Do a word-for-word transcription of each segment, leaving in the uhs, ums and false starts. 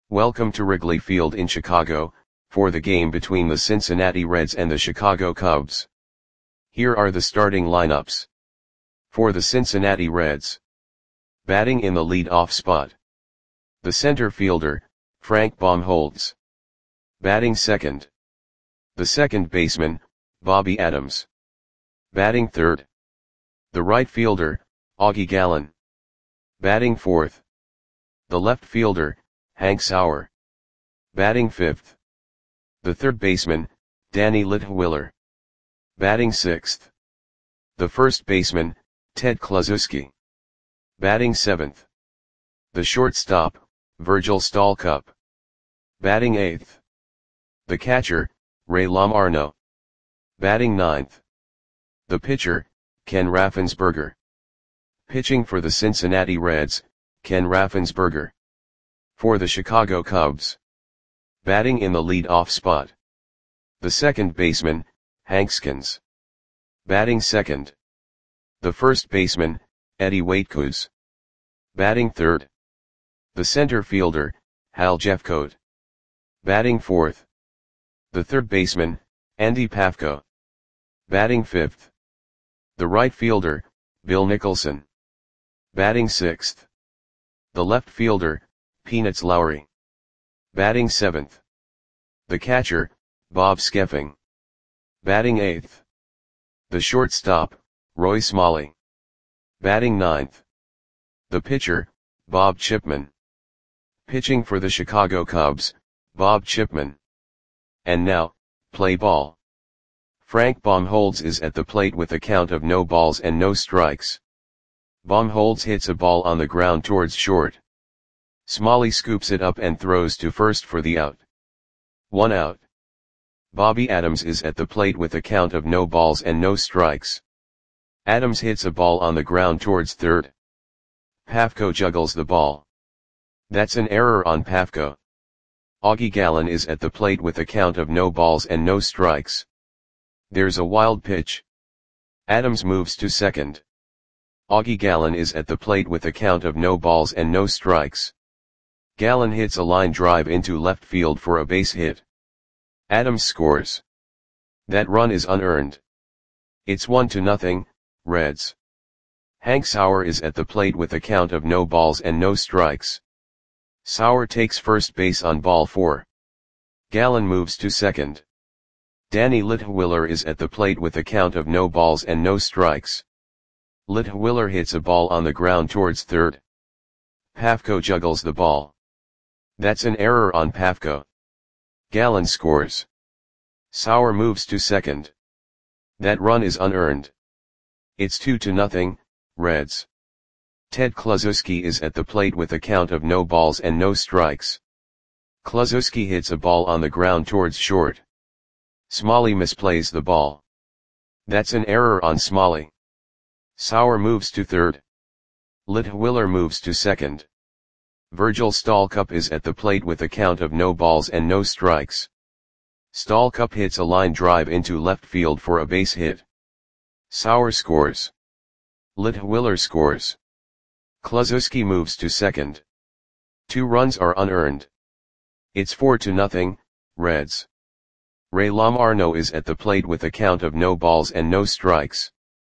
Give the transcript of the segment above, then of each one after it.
Welcome to Wrigley Field in Chicago, for the game between the Cincinnati Reds and the Chicago Cubs. Here are the starting lineups. For the Cincinnati Reds. Batting in the lead-off spot. The center fielder, Frank Baumholtz. Batting second. The second baseman, Bobby Adams. Batting third. The right fielder, Augie Gallen. Batting fourth. The left fielder, Hank Sauer. Batting fifth. The third baseman, Danny Litwiler. Batting sixth. The first baseman, Ted Kluszewski. Batting seventh. The shortstop, Virgil Stalcup. Batting eighth. The catcher, Ray Lamarno. Batting ninth. The pitcher, Ken Raffensperger. Pitching for the Cincinnati Reds, Ken Raffensperger. For the Chicago Cubs. Batting in the lead-off spot. The second baseman, Hank Skins. Batting second. The first baseman, Eddie Waitkus. Batting third. The center fielder, Hal Jeffcoat. Batting fourth. The third baseman, Andy Pafko. Batting fifth. The right fielder, Bill Nicholson. Batting sixth. The left fielder, Peanuts Lowry. Batting seventh. The catcher, Bob Skeffing. Batting eighth. The shortstop, Roy Smalley. Batting ninth. The pitcher, Bob Chipman. Pitching for the Chicago Cubs, Bob Chipman. And now, play ball. Frank Baumholtz is at the plate with a count of no balls and no strikes. Baumholtz hits a ball on the ground towards short. Smalley scoops it up and throws to first for the out. One out. Bobby Adams is at the plate with a count of no balls and no strikes. Adams hits a ball on the ground towards third. Pafko juggles the ball. That's an error on Pafko. Augie Gallen is at the plate with a count of no balls and no strikes. There's a wild pitch. Adams moves to second. Augie Gallen is at the plate with a count of no balls and no strikes. Gallen hits a line drive into left field for a base hit. Adams scores. That run is unearned. It's one to nothing, Reds. Hank Sauer is at the plate with a count of no balls and no strikes. Sauer takes first base on ball four. Gallen moves to second. Danny Litwiler is at the plate with a count of no balls and no strikes. Litwiler hits a ball on the ground towards third. Pafko juggles the ball. That's an error on Pafko. Gallen scores. Sauer moves to second. That run is unearned. It's two to nothing, Reds. Ted Kluszewski is at the plate with a count of no balls and no strikes. Kluszewski hits a ball on the ground towards short. Smalley misplays the ball. That's an error on Smalley. Sauer moves to third. Litwiler moves to second. Virgil Stalcup is at the plate with a count of no balls and no strikes. Stalcup hits a line drive into left field for a base hit. Sauer scores. Litwiler scores. Kluszewski moves to second. Two runs are unearned. It's four to nothing, Reds. Ray Lamarno is at the plate with a count of no balls and no strikes.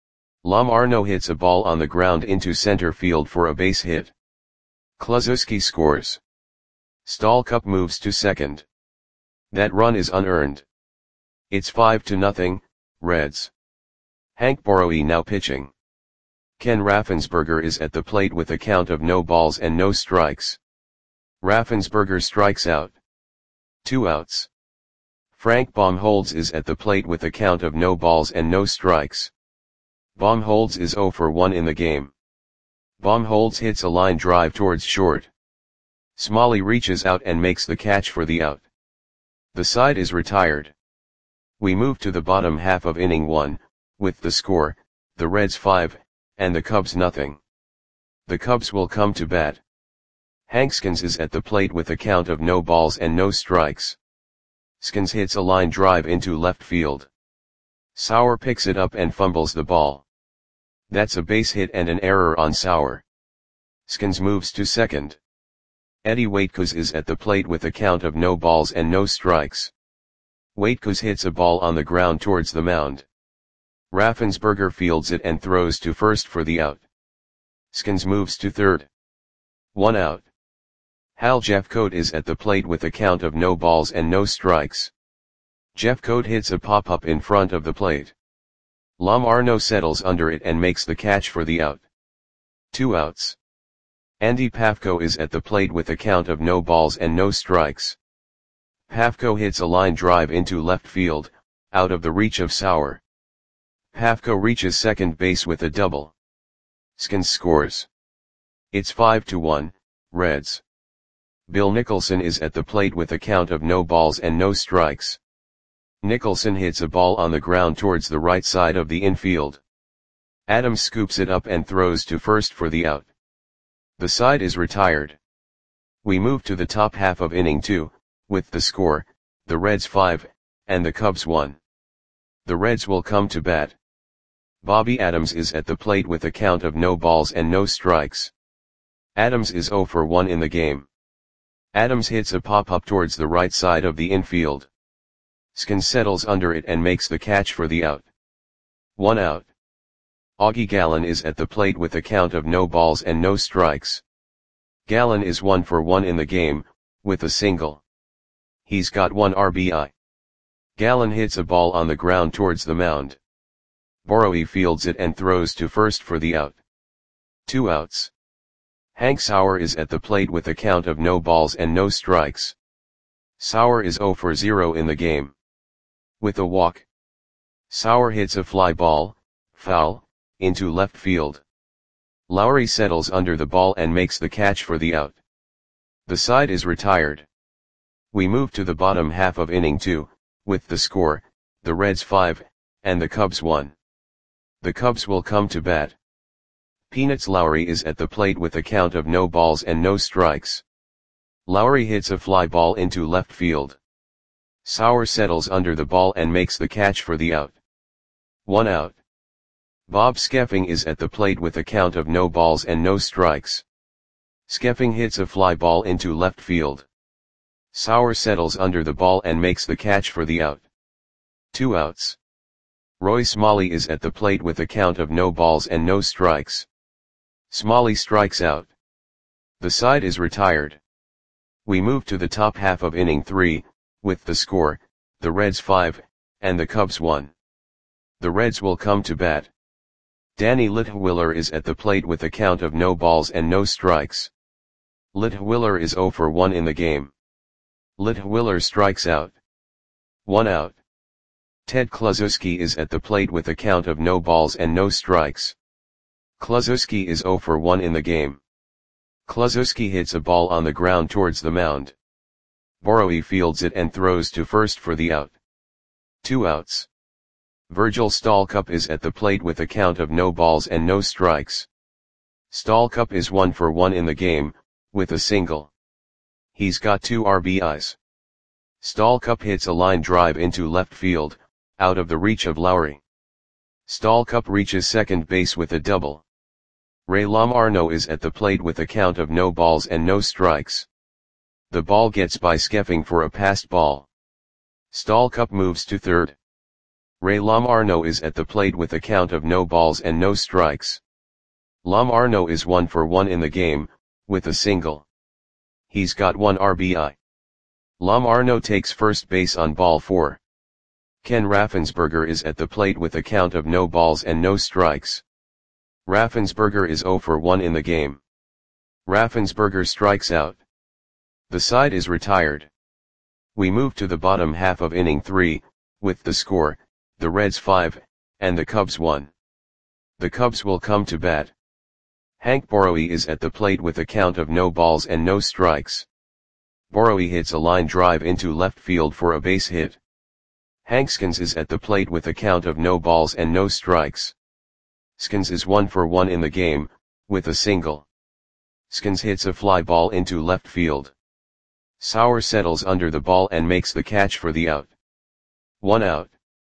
Lamarno hits a ball on the ground into center field for a base hit. Kluszewski scores. Stalcup moves to second. That run is unearned. It's five to nothing, Reds. Hank Borowy now pitching. Ken Raffensperger is at the plate with a count of no balls and no strikes. Raffensperger strikes out. Two outs. Frank Baumholtz is at the plate with a count of no balls and no strikes. Baumholtz is zero for one in the game. Baumholtz hits a line drive towards short. Smalley reaches out and makes the catch for the out. The side is retired. We move to the bottom half of inning one, with the score, the Reds five, and the Cubs nothing. The Cubs will come to bat. Hank Skins is at the plate with a count of no balls and no strikes. Skins hits a line drive into left field. Sauer picks it up and fumbles the ball. That's a base hit and an error on Sauer. Skins moves to second. Eddie Waitkos is at the plate with a count of no balls and no strikes. Waitkos hits a ball on the ground towards the mound. Raffensperger fields it and throws to first for the out. Skins moves to third. One out. Hal Jeffcoat is at the plate with a count of no balls and no strikes. Jeffcoat hits a pop-up in front of the plate. Lom Arno settles under it and makes the catch for the out. Two outs. Andy Pafko is at the plate with a count of no balls and no strikes. Pafko hits a line drive into left field, out of the reach of Sauer. Pafko reaches second base with a double. Skins scores. It's five to one, Reds. Bill Nicholson is at the plate with a count of no balls and no strikes. Nicholson hits a ball on the ground towards the right side of the infield. Adams scoops it up and throws to first for the out. The side is retired. We move to the top half of inning two, with the score, the Reds five, and the Cubs one. The Reds will come to bat. Bobby Adams is at the plate with a count of no balls and no strikes. Adams is oh for one in the game. Adams hits a pop-up towards the right side of the infield. Skins settles under it and makes the catch for the out. One out. Augie Gallen is at the plate with a count of no balls and no strikes. Gallen is one for one in the game, with a single. He's got one R B I. Gallen hits a ball on the ground towards the mound. Borowy fields it and throws to first for the out. Two outs. Hank Sauer is at the plate with a count of no balls and no strikes. Sauer is oh for zero in the game. With a walk. Sauer hits a fly ball, foul, into left field. Lowry settles under the ball and makes the catch for the out. The side is retired. We move to the bottom half of inning two, with the score, the Reds five, and the Cubs one. The Cubs will come to bat. Peanuts Lowry is at the plate with a count of no balls and no strikes. Lowry hits a fly ball into left field. Sauer settles under the ball and makes the catch for the out. One out. Bob Skeffing is at the plate with a count of no balls and no strikes. Skeffing hits a fly ball into left field. Sauer settles under the ball and makes the catch for the out. Two outs. Roy Smalley is at the plate with a count of no balls and no strikes. Smalley strikes out. The side is retired. We move to the top half of inning three, with the score, the Reds five, and the Cubs one. The Reds will come to bat. Danny Litwiller is at the plate with a count of no balls and no strikes. Litwiller is oh for one in the game. Litwiller strikes out. One out. Ted Kluszewski is at the plate with a count of no balls and no strikes. Kluszewski is oh for one in the game. Kluszewski hits a ball on the ground towards the mound. Borowy fields it and throws to first for the out. Two outs. Virgil Stallcup is at the plate with a count of no balls and no strikes. Stallcup is one for one in the game, with a single. He's got two R B Is. Stallcup hits a line drive into left field, out of the reach of Lowry. Stallcup reaches second base with a double. Ray Lomarno is at the plate with a count of no balls and no strikes. The ball gets by Skeffing for a passed ball. Stallcup moves to third. Ray Lomarno is at the plate with a count of no balls and no strikes. Lomarno is one for one in the game, with a single. He's got one R B I. Lomarno takes first base on ball four. Ken Raffensperger is at the plate with a count of no balls and no strikes. Raffensperger is oh for one in the game. Raffensperger strikes out. The side is retired. We move to the bottom half of inning three, with the score, the Reds five, and the Cubs one. The Cubs will come to bat. Hank Borowy is at the plate with a count of no balls and no strikes. Borowy hits a line drive into left field for a base hit. Hank Skins is at the plate with a count of no balls and no strikes. Skins is one for one in the game, with a single. Skins hits a fly ball into left field. Sauer settles under the ball and makes the catch for the out. One out.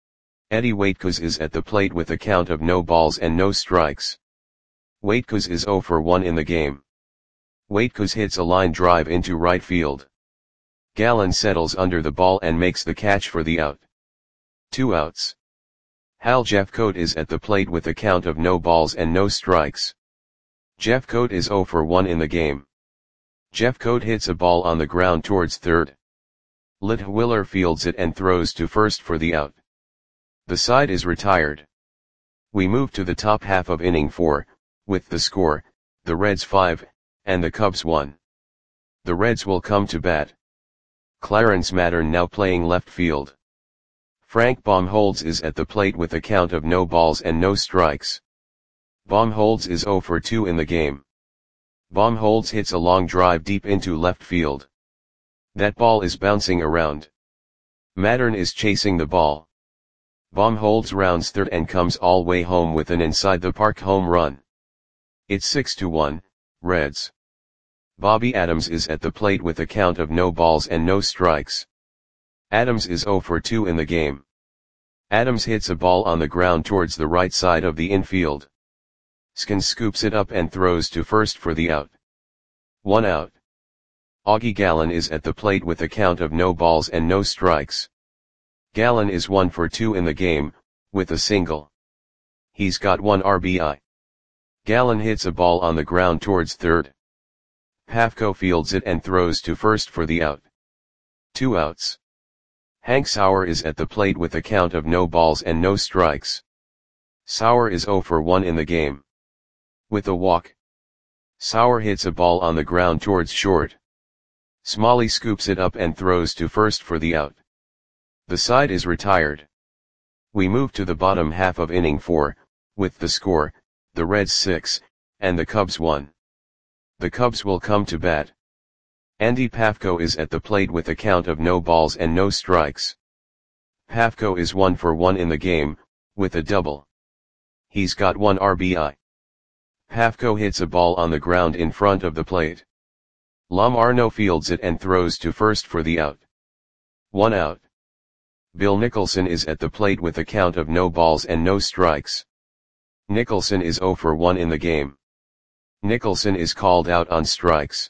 Eddie Waitkos is at the plate with a count of no balls and no strikes. Waitkos is oh for one in the game. Waitkus hits a line drive into right field. Gallen settles under the ball and makes the catch for the out. Two outs. Hal Jeffcoat is at the plate with a count of no balls and no strikes. Jeffcoat is oh for one in the game. Jeffcoat hits a ball on the ground towards third. Litwiller fields it and throws to first for the out. The side is retired. We move to the top half of inning four, with the score, the Reds five, and the Cubs one. The Reds will come to bat. Clarence Mattern now playing left field. Frank Baumholtz is at the plate with a count of no balls and no strikes. Baumholtz is oh for two in the game. Baumholtz hits a long drive deep into left field. That ball is bouncing around. Mattern is chasing the ball. Baumholtz rounds third and comes all way home with an inside-the-park home run. It's six to one, Reds. Bobby Adams is at the plate with a count of no balls and no strikes. Adams is oh for two in the game. Adams hits a ball on the ground towards the right side of the infield. Skins scoops it up and throws to first for the out. One out. Augie Gallen is at the plate with a count of no balls and no strikes. Gallen is one for two in the game, with a single. He's got one R B I. Gallen hits a ball on the ground towards third. Pafko fields it and throws to first for the out. Two outs. Hank Sauer is at the plate with a count of no balls and no strikes. Sauer is oh for one in the game. With a walk. Sauer hits a ball on the ground towards short. Smalley scoops it up and throws to first for the out. The side is retired. We move to the bottom half of inning four, with the score, the Reds six, and the Cubs one. The Cubs will come to bat. Andy Pafko is at the plate with a count of no balls and no strikes. Pafko is one for one in the game, with a double. He's got one R B I. Pafko hits a ball on the ground in front of the plate. Lom Arno fields it and throws to first for the out. One out. Bill Nicholson is at the plate with a count of no balls and no strikes. Nicholson is oh for one in the game. Nicholson is called out on strikes.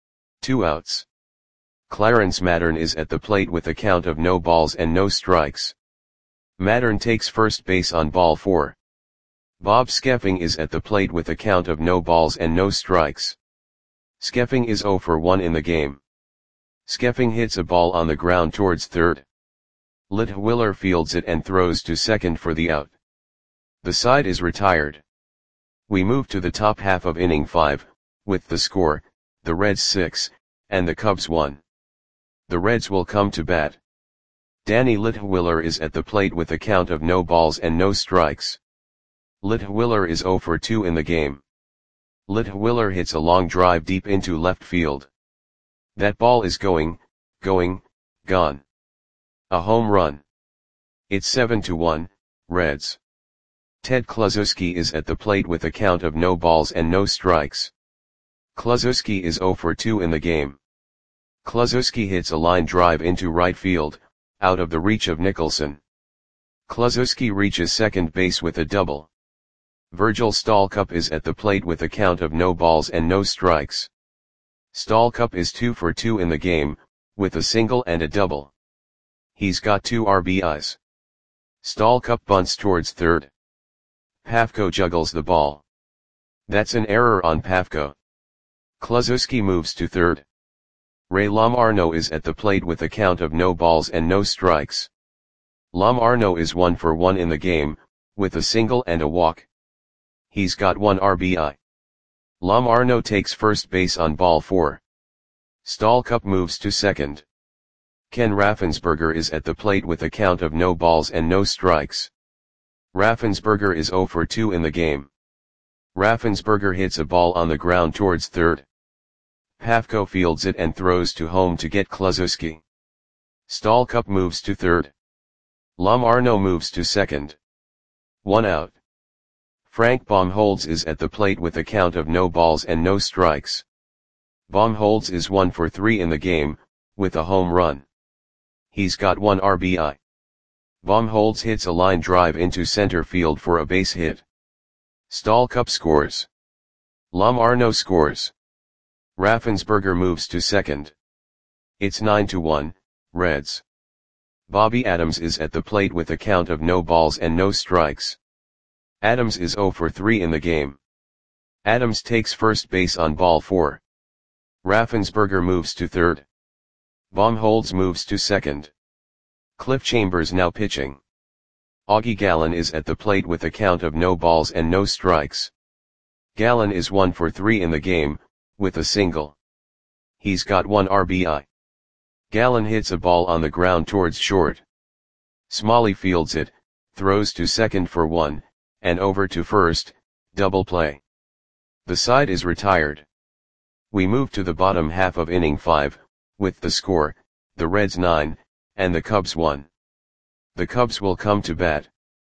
Two outs. Clarence Mattern is at the plate with a count of no balls and no strikes. Mattern takes first base on ball four. Bob Skeffing is at the plate with a count of no balls and no strikes. Skeffing is oh for one in the game. Skeffing hits a ball on the ground towards third. Litwiller fields it and throws to second for the out. The side is retired. We move to the top half of inning five, with the score, the Reds six, and the Cubs one. The Reds will come to bat. Danny Litwiller is at the plate with a count of no balls and no strikes. Litwiller is oh for two in the game. Litwiller hits a long drive deep into left field. That ball is going, going, gone. A home run. It's seven to one, Reds. Ted Kluszewski is at the plate with a count of no balls and no strikes. Kluszewski is oh for two in the game. Kluszewski hits a line drive into right field, out of the reach of Nicholson. Kluszewski reaches second base with a double. Virgil Stallcup is at the plate with a count of no balls and no strikes. Stallcup is two for two in the game, with a single and a double. He's got two R B Is. Stallcup bunts towards third. Pafko juggles the ball. That's an error on Pafko. Kluszewski moves to third. Ray Lomarno is at the plate with a count of no balls and no strikes. Lomarno is one for one in the game, with a single and a walk. He's got one R B I. Lomarno takes first base on ball four. Stallcup moves to second. Ken Raffensperger is at the plate with a count of no balls and no strikes. Raffensperger is oh for two in the game. Raffensperger hits a ball on the ground towards third. Pafko fields it and throws to home to get Kluszewski. Stallcup moves to third. Lomarno moves to second. One out. Frank Baumholtz is at the plate with a count of no balls and no strikes. Baumholtz is one for three in the game, with a home run. He's got one R B I. Baumholtz hits a line drive into center field for a base hit. Stallcup scores. Lomarno scores. Raffensperger moves to second. It's nine to one, Reds. Bobby Adams is at the plate with a count of no balls and no strikes. Adams is zero for three in the game. Adams takes first base on ball four. Raffensperger moves to third. Baumholtz moves to second. Cliff Chambers now pitching. Augie Gallen is at the plate with a count of no balls and no strikes. Gallen is one for three in the game, with a single. He's got one R B I. Gallen hits a ball on the ground towards short. Smalley fields it, throws to second for one, and over to first, double play. The side is retired. We move to the bottom half of inning five, with the score, the Reds nine, and the Cubs one. The Cubs will come to bat.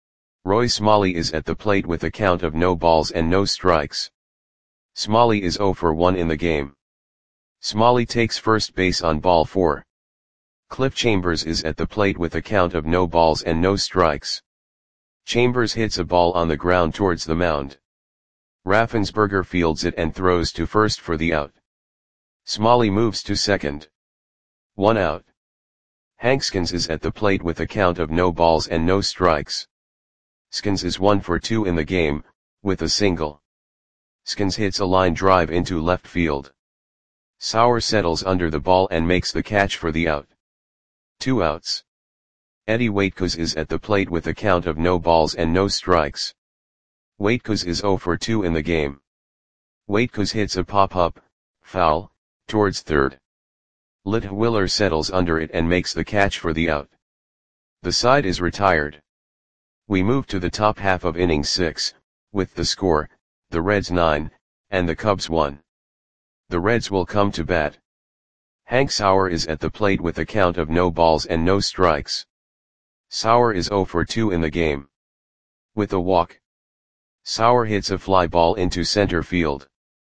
Roy Smalley is at the plate with a count of no balls and no strikes. Smalley is zero for one in the game. Smalley takes first base on ball four. Cliff Chambers is at the plate with a count of no balls and no strikes. Chambers hits a ball on the ground towards the mound. Raffensperger fields it and throws to first for the out. Smalley moves to second. One out. Hank Skins is at the plate with a count of no balls and no strikes. Skins is one for two in the game, with a single. Skins hits a line drive into left field. Sauer settles under the ball and makes the catch for the out. Two outs. Eddie Waitkos is at the plate with a count of no balls and no strikes. Waitkos is zero for two in the game. Waitkos hits a pop-up, foul, towards third. Litwiller settles under it and makes the catch for the out. The side is retired. We move to the top half of inning six, with the score, the Reds nine, and the Cubs one. The Reds will come to bat. Hank Sauer is at the plate with a count of no balls and no strikes. Sauer is zero for two in the game. With a walk. Sauer hits a fly ball into center field.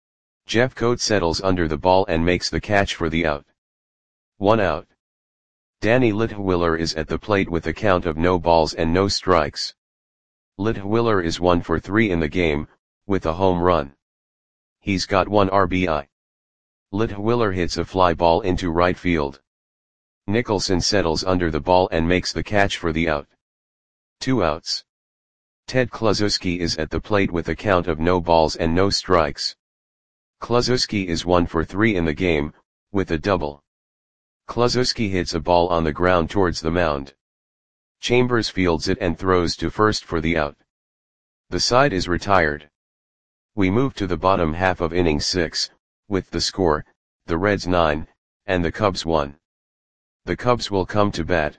Jeff Coate settles under the ball and makes the catch for the out. One out. Danny Litwiller is at the plate with a count of no balls and no strikes. Litwiller is one for three in the game, with a home run. He's got one R B I. Litwiller hits a fly ball into right field. Nicholson settles under the ball and makes the catch for the out. Two outs. Ted Kluszewski is at the plate with a count of no balls and no strikes. Kluszewski is one for three in the game, with a double. Kluszewski hits a ball on the ground towards the mound. Chambers fields it and throws to first for the out. The side is retired. We move to the bottom half of inning six, with the score, the Reds nine, and the Cubs one. The Cubs will come to bat.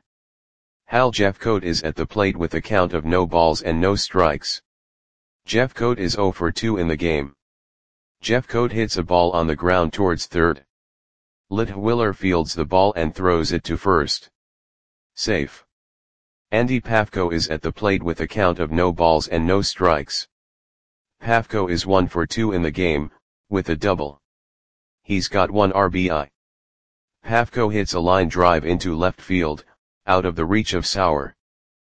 Hal Jeffcoat is at the plate with a count of no balls and no strikes. Jeffcoat is zero for two in the game. Jeffcoat hits a ball on the ground towards third. Litwiller fields the ball and throws it to first. Safe. Andy Pafko is at the plate with a count of no balls and no strikes. Pafko is one for two in the game, with a double. He's got one R B I. Pafko hits a line drive into left field, out of the reach of Sauer.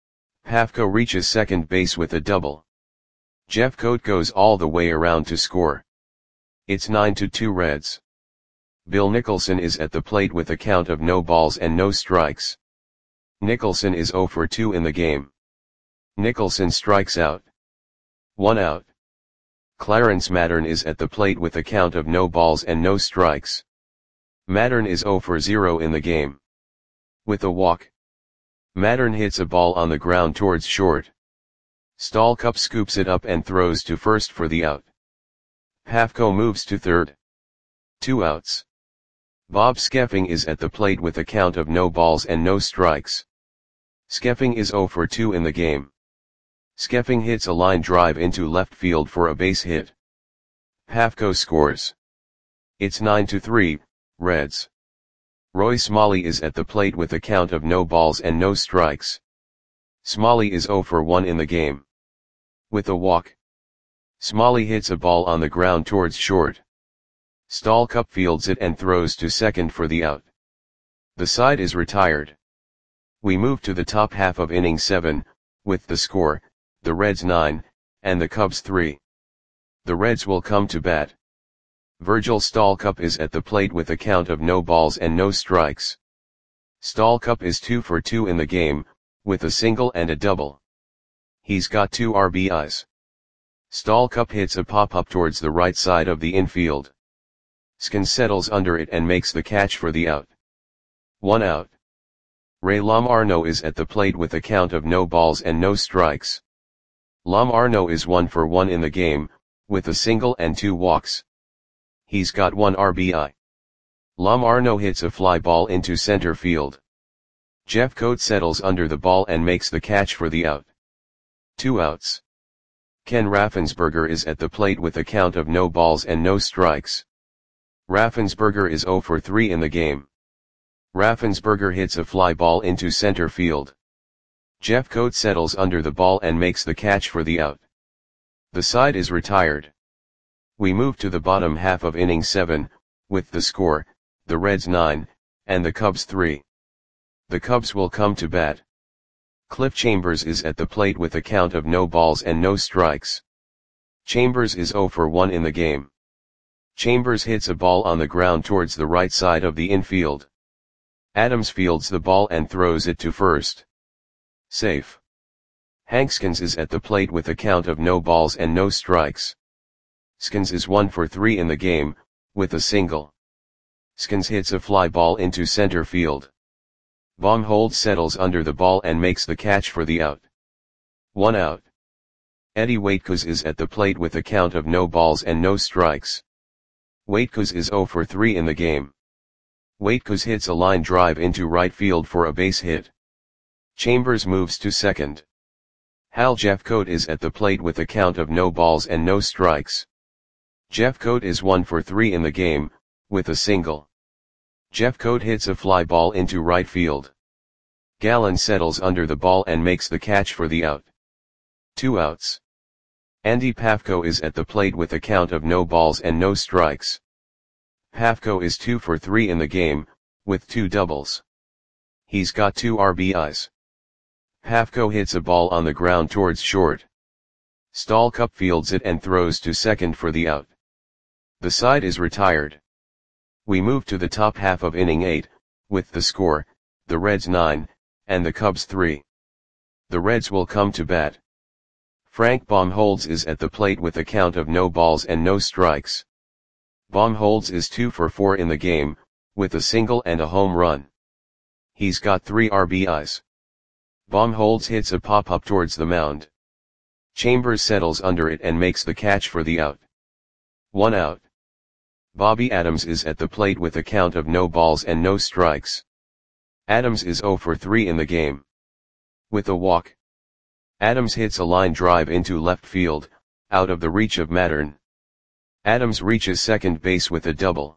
Pafko reaches second base with a double. Jeffcoat goes all the way around to score. It's nine to two Reds. Bill Nicholson is at the plate with a count of no balls and no strikes. Nicholson is zero for two in the game. Nicholson strikes out. One out. Clarence Mattern is at the plate with a count of no balls and no strikes. Mattern is zero for zero in the game. With a walk. Mattern hits a ball on the ground towards short. Stallcup scoops it up and throws to first for the out. Pafko moves to third. Two outs. Bob Skeffing is at the plate with a count of no balls and no strikes. Skeffing is zero for two in the game. Skeffing hits a line drive into left field for a base hit. Pafko scores. It's nine to three, Reds. Roy Smalley is at the plate with a count of no balls and no strikes. Smalley is zero for one in the game. With a walk. Smalley hits a ball on the ground towards short. Stallcup fields it and throws to second for the out. The side is retired. We move to the top half of inning seven, with the score, the Reds nine, and the Cubs three. The Reds will come to bat. Virgil Stalcup is at the plate with a count of no balls and no strikes. Stalcup is two for two in the game, with a single and a double. He's got two R B Is. Stalcup hits a pop-up towards the right side of the infield. Skins settles under it and makes the catch for the out. One out. Ray Lamarno is at the plate with a count of no balls and no strikes. Lamarno is one for one in the game, with a single and two walks. He's got one R B I. Lamarno hits a fly ball into center field. Jeffcoat settles under the ball and makes the catch for the out. Two outs. Ken Raffensperger is at the plate with a count of no balls and no strikes. Raffensperger is zero for three in the game. Raffensperger hits a fly ball into center field. Jeffcoat settles under the ball and makes the catch for the out. The side is retired. We move to the bottom half of inning seven, with the score, the Reds nine, and the Cubs three. The Cubs will come to bat. Cliff Chambers is at the plate with a count of no balls and no strikes. Chambers is zero for one in the game. Chambers hits a ball on the ground towards the right side of the infield. Adams fields the ball and throws it to first. Safe. Hank Skins is at the plate with a count of no balls and no strikes. Skins is one for three in the game, with a single. Skins hits a fly ball into center field. Baumholtz settles under the ball and makes the catch for the out. One out. Eddie Waitkus is at the plate with a count of no balls and no strikes. Waitkus is zero for three in the game. Waitkus hits a line drive into right field for a base hit. Chambers moves to second. Hal Jeffcoat is at the plate with a count of no balls and no strikes. Jeffcoat is one for three in the game, with a single. Jeffcoat hits a fly ball into right field. Gallen settles under the ball and makes the catch for the out. Two outs. Andy Pafko is at the plate with a count of no balls and no strikes. Pafko is two for three in the game, with two doubles. He's got two R B Is. Pafko hits a ball on the ground towards short. Stalcup fields it and throws to second for the out. The side is retired. We move to the top half of inning eight, with the score, the Reds nine, and the Cubs three. The Reds will come to bat. Frank Baumholtz is at the plate with a count of no balls and no strikes. Baumholtz is two for four in the game, with a single and a home run. He's got three R B Is. Baumholtz hits a pop-up towards the mound. Chambers settles under it and makes the catch for the out. One out. Bobby Adams is at the plate with a count of no balls and no strikes. Adams is zero for three in the game. With a walk. Adams hits a line drive into left field, out of the reach of Mattern. Adams reaches second base with a double.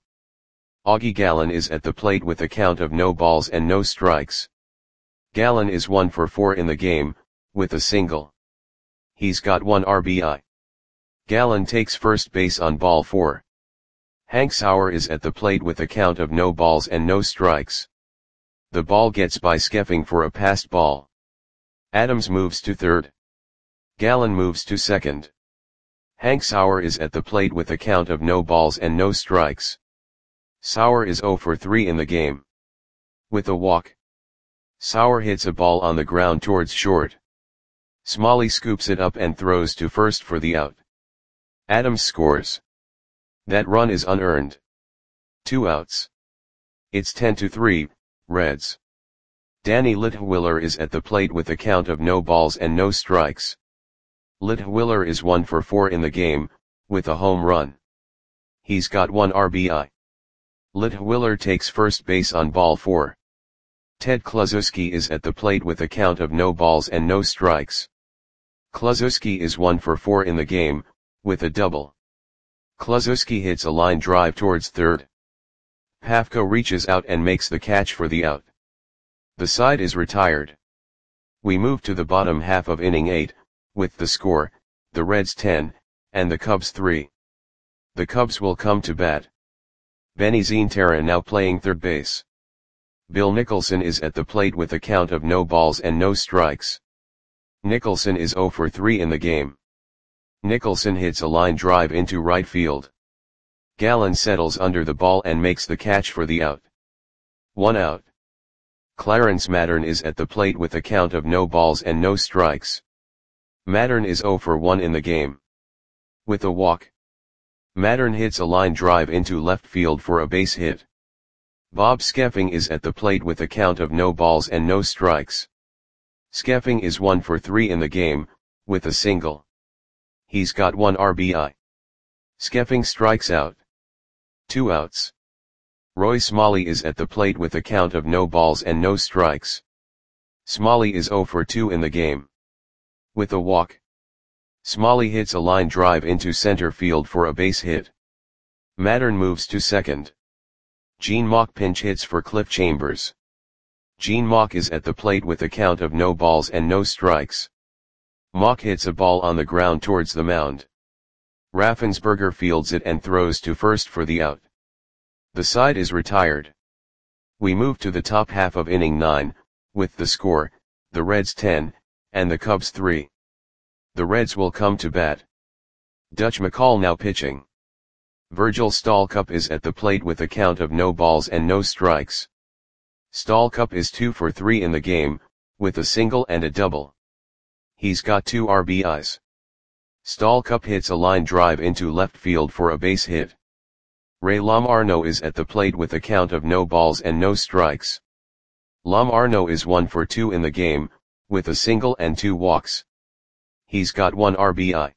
Augie Gallen is at the plate with a count of no balls and no strikes. Gallen is one for four in the game, with a single. He's got one R B I. Gallen takes first base on ball four. Hank Sauer is at the plate with a count of no balls and no strikes. The ball gets by Skeffing for a passed ball. Adams moves to third. Gallen moves to second. Hank Sauer is at the plate with a count of no balls and no strikes. Sauer is zero for three in the game. With a walk. Sauer hits a ball on the ground towards short. Smalley scoops it up and throws to first for the out. Adams scores. That run is unearned. Two outs. It's ten to three, Reds. Danny Litwiller is at the plate with a count of no balls and no strikes. Litwiller is one for four in the game, with a home run. He's got one R B I. Litwiller takes first base on ball four. Ted Kluszewski is at the plate with a count of no balls and no strikes. Kluszewski is one for four in the game, with a double. Kluszewski hits a line drive towards third. Pafko reaches out and makes the catch for the out. The side is retired. We move to the bottom half of inning eight, with the score, the Reds ten, and the Cubs three. The Cubs will come to bat. Benny Zientara now playing third base. Bill Nicholson is at the plate with a count of no balls and no strikes. Nicholson is zero for three in the game. Nicholson hits a line drive into right field. Gallen settles under the ball and makes the catch for the out. One out. Clarence Mattern is at the plate with a count of no balls and no strikes. Mattern is zero for one in the game. With a walk, Mattern hits a line drive into left field for a base hit. Bob Skeffing is at the plate with a count of no balls and no strikes. Skeffing is one for three in the game, with a single. He's got one R B I. Skeffing strikes out. Two outs. Roy Smalley is at the plate with a count of no balls and no strikes. Smalley is zero for two in the game. With a walk, Smalley hits a line drive into center field for a base hit. Mattern moves to second. Gene Mauch pinch hits for Cliff Chambers. Gene Mauch is at the plate with a count of no balls and no strikes. Mauch hits a ball on the ground towards the mound. Raffensperger fields it and throws to first for the out. The side is retired. We move to the top half of inning nine, with the score, the Reds ten, and the Cubs three. The Reds will come to bat. Dutch McCall now pitching. Virgil Stallcup is at the plate with a count of no balls and no strikes. Stallcup is two for three in the game, with a single and a double. He's got two R B Is. Stallcup hits a line drive into left field for a base hit. Ray Lomarno is at the plate with a count of no balls and no strikes. Lomarno is one for two in the game, with a single and two walks. He's got one R B I.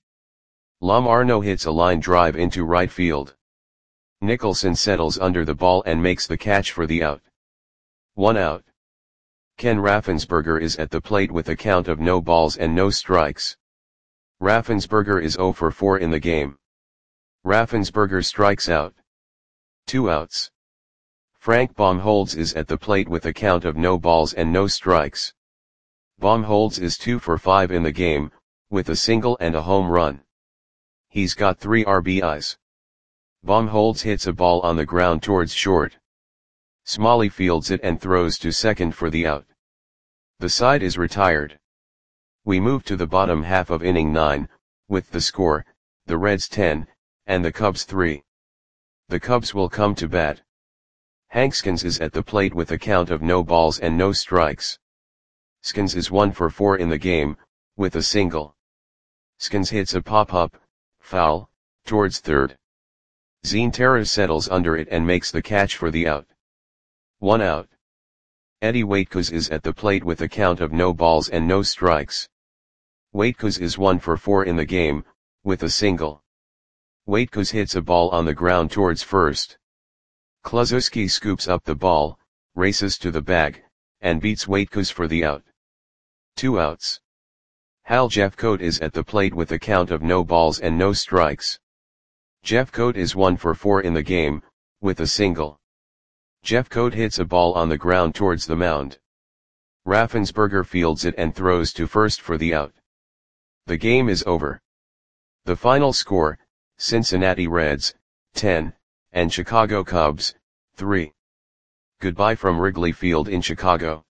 Lomarno hits a line drive into right field. Nicholson settles under the ball and makes the catch for the out. One out. Ken Raffensperger is at the plate with a count of no balls and no strikes. Raffensperger is zero for four in the game. Raffensperger strikes out. Two outs. Frank Baumholtz is at the plate with a count of no balls and no strikes. Baumholtz is two for five in the game, with a single and a home run. He's got three R B Is. Baumholtz hits a ball on the ground towards short. Smalley fields it and throws to second for the out. The side is retired. We move to the bottom half of inning nine, with the score, the Reds ten, and the Cubs three. The Cubs will come to bat. Hank Skins is at the plate with a count of no balls and no strikes. Skins is one for four in the game, with a single. Skins hits a pop-up, foul, towards third. Zine Terra settles under it and makes the catch for the out. One out. Eddie Waitkos is at the plate with a count of no balls and no strikes. Waitkos is one for four in the game, with a single. Waitkos hits a ball on the ground towards first. Kluszewski scoops up the ball, races to the bag, and beats Waitkos for the out. Two outs. Hal Jeffcoat is at the plate with a count of no balls and no strikes. Jeffcoat is one for four in the game, with a single. Jeffcoat hits a ball on the ground towards the mound. Raffensperger fields it and throws to first for the out. The game is over. The final score, Cincinnati Reds, ten, and Chicago Cubs, three. Goodbye from Wrigley Field in Chicago.